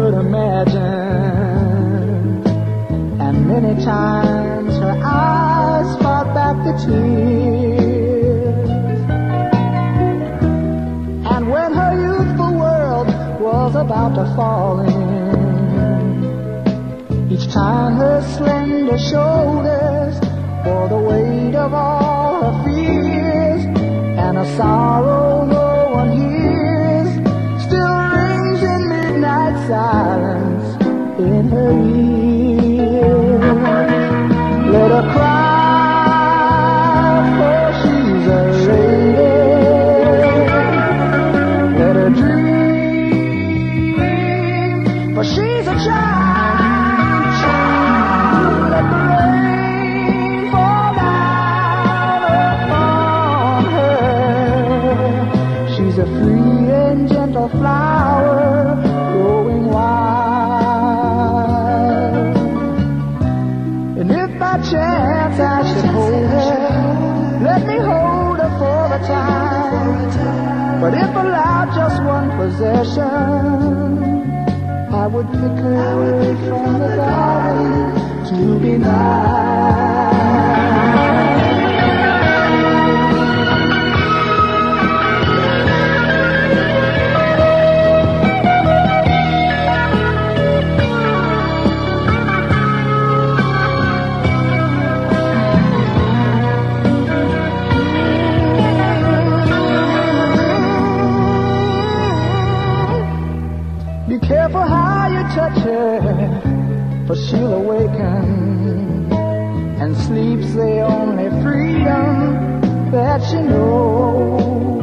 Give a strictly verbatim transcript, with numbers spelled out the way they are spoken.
could imagine. And many times her eyes fought back the tears. And when her youthful world was about to fall in, each time her slender shoulders bore the weight of all her fears, and a sorrow no one hears still rings in midnight silence in her ears. Let her cry, for she's a lady. Let her dream, for she's a child. Let the rain fall down upon her. She's a free and gentle flower growing wild. And if by chance I should hold her, let me hold her for a time. But if allowed just one possession, I would pick her from the garden to be mine. Be careful how you touch her, for she'll awaken, and sleep's the only freedom that she knows.